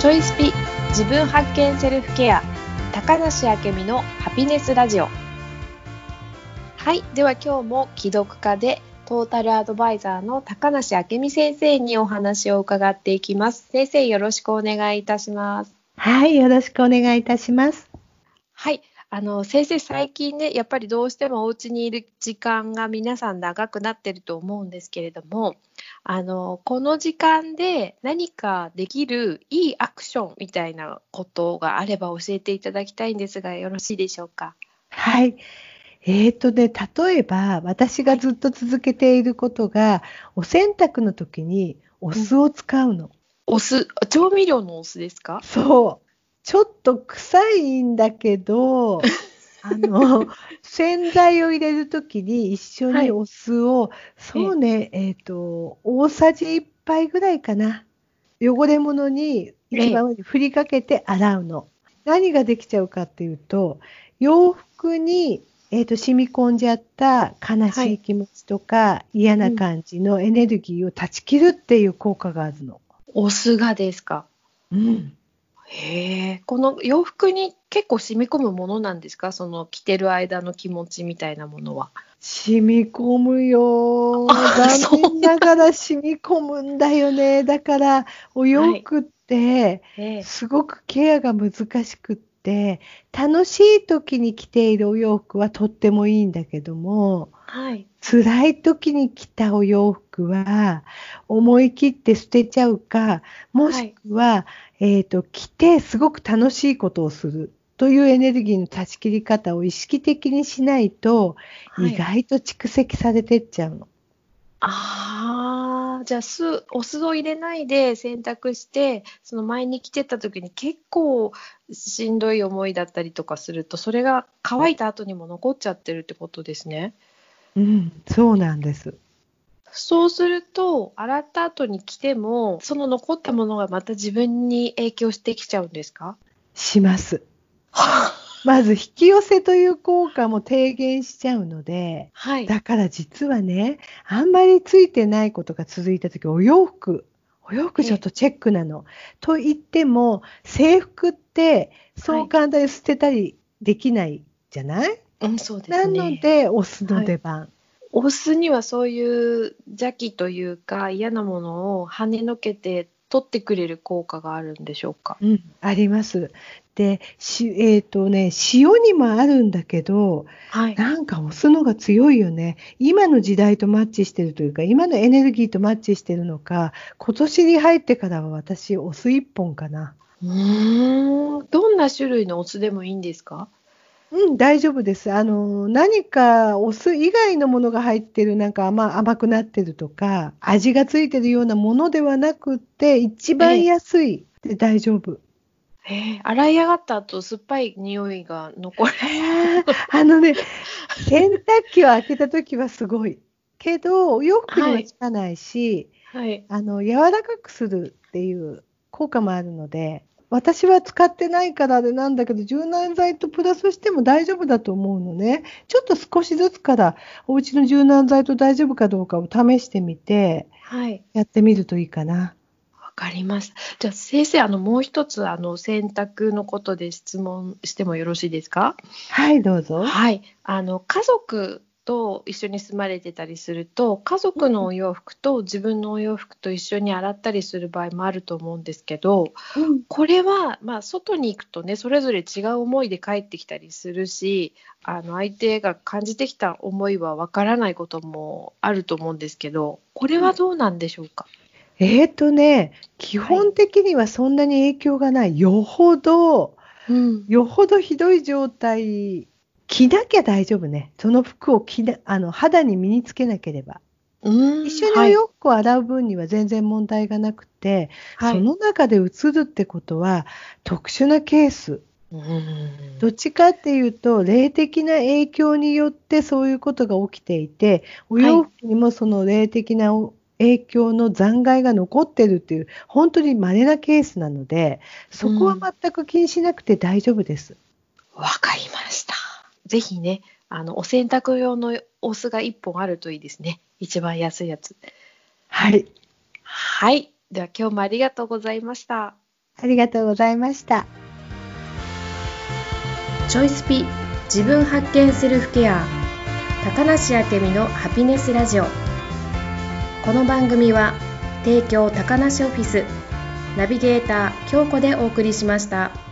ちょいスピ自分発見セルフケア高梨明美のハピネスラジオ。はい、では今日も既読家でトータルアドバイザーの高梨明美先生にお話を伺っていきます。先生、よろしくお願いいたします。 はい、よろしくお願いいたします。 はい、先生、最近ね、やっぱりどうしてもお家にいる時間が皆さん長くなってると思うんですけれども、この時間で何かできるいいアクションみたいなことがあれば教えていただきたいんですが、よろしいでしょうか。 はい。例えば私はい。 がずっと続けていることが、お洗濯の時におうん、 酢を使うの。 お酢、調味料のお酢ですか？ そう。ちょっと臭いんだけど、あの、洗剤を入れる時に一緒はい。 にお酢を、 ええ、 そうね、大さじ1杯ぐらいかな。汚れ物にええ、 一番上に振りかけて洗うの。何ができちゃうかっていうと、洋服に、染み込んじゃった悲はい。 しい気持ちとか嫌なうん。 感じのエネルギーを断ち切るっていう効果があるの。 お酢がですか？ うん。 へえ、この洋服に結構染み込むものなんですか？その着てる間の気持ちみたいなものは。 染み込むよ。 あ、 残そう念ながら染み込むんだよね。だからお洋はい。 服ってええ、 すごくケアが難しくって、楽しい時に着ているお洋服はとってもいいんだけども、 はい。 辛い時に着たお洋服は思い切って捨てちゃうか、もしはい。 くは、着てすごく楽しいことをするというエネルギーの断ち切り方を意識的にしないと、 はい。 意外と蓄積されてっちゃうの。 ああ、じゃあ、お酢を入れないで洗濯して、その前に着てた時に結構しんどい思いだったりとかすると、それが乾いた後にも残っちゃってるってことですね。 うん、そうなんです。 そうすると、洗った後に着ても、その残ったものがまた自分に影響してきちゃうんですか？ します。 はあ。 まず引き寄せという効果も低減しちゃうので、 はい。 だから実はね、あんまりついてないことが続いた時、お洋服ええ、 ちょっとチェックなの。と言っても、制服ってはい。 そう簡単に捨てたりできないじゃない？ うん、そうですなのね。 で、お酢のはい。 出番。 お酢にはそういう邪気というか、嫌なものを跳ねのけて取ってくれる効果があるんでしょうか？ うん、あります。で、塩にもあるんだけど、 はい。 なんかお酢のが強いよね。今の時代とマッチしてるというか、今のエネルギーとマッチしてるのか、今年に入ってからは私お酢一本かな。 どんな種類のお酢でもいいんですか？ うん、大丈夫です。何かお酢以外のものが入ってる、なんか甘くなってるとか、味がついてるようなものではなくって、一番ええ。 安いで大丈夫。 洗い上がった後、酸っぱい匂いが残る。 へえ、洗濯機を開けた時はすごい。けど、お洋服にはい。 はつかないし、 はい。 柔らかくするっていう効果もあるので、私は使ってないからあれなんだけど、柔軟剤とプラスしても大丈夫だと思うのね。ちょっと少しずつからお家の柔軟剤と大丈夫かどうかを試してみて、 はい。 やってみるといいかな。 わかりました。じゃあ先生、もう一つ、洗濯のことで質問してもよろしいですか？ はい、どうぞ。 はい。家族と一緒に住まれてたりすると、家族のお洋服と自分のお洋服と一緒に洗ったりする場合もあると思うんですけど、 うん。 これは、外に行くとね、それぞれ違う思いで帰ってきたりするし、相手が感じてきた思いはわからないこともあると思うんですけど、これはどうなんでしょうか？ 基はい。 本的にはそんなに影響がない。 うん。 よほどひどい状態、着なきゃ大丈夫ね。その服を着な肌に身につけなければ。一緒におはい。 洋服を洗う分には全然問題がなくて、 はい。 その中で映るってことは特殊なケース。 うーん。 どっちかっていうと、霊的な影響によってそういうことが起きていて、おはい。 洋服にもその霊的な影響の残骸が残ってるっていう、本当に稀なケースなので、そこはうん。 全く気にしなくて大丈夫です。 わかりました。ぜひね、お洗濯用のお酢が1本あるといいですね。一番安いやつ。 はい。 はい。では今日もありがとうございました。 ありがとうございました。 チョイスピ、自分発見セルフケア、高梨明美のハピネスラジオ。この番組は提供高梨オフィス、ナビゲーター京子でお送りしました。